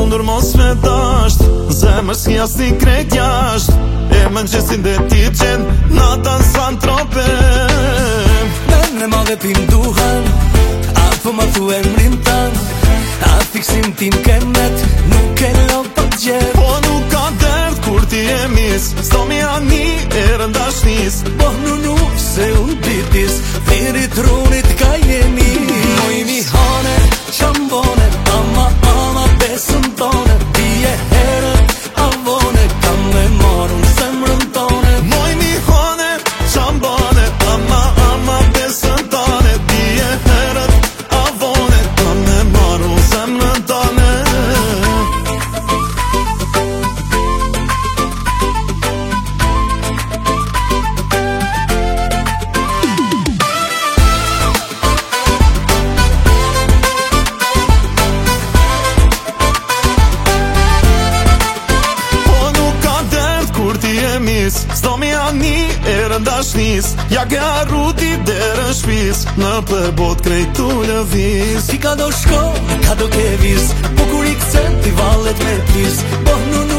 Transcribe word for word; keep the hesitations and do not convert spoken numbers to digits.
mundur mos me dasht, zemër s'ki as një krejt jasht, e më në qesin dhe ti qen, natan s'an tropem. Me madhe pim duhan, apo ma thu emrin tan, a fiksim tim kemet, nuk e lo pa t'gjer. Po nuk ka dert kur ti e mis, s'do mi ani e rëndashnis. Po nunu se u ditis, thirit runit ka jemi. Moj mi hane, qambone, ama ama besën tone, bie herët, avone, kam me marun zemrën tone. Moj mi hane, qambone, ama ama besën tone, bie herët, avone, kam me marun zemrën tone. S'do mi ani e rëndashnis, ja ke arruti derën shpis, në përbot krejt tu lëviz. Si ka do shko, ka do ke vis, po kur i këcen ti valet me pis, po nunu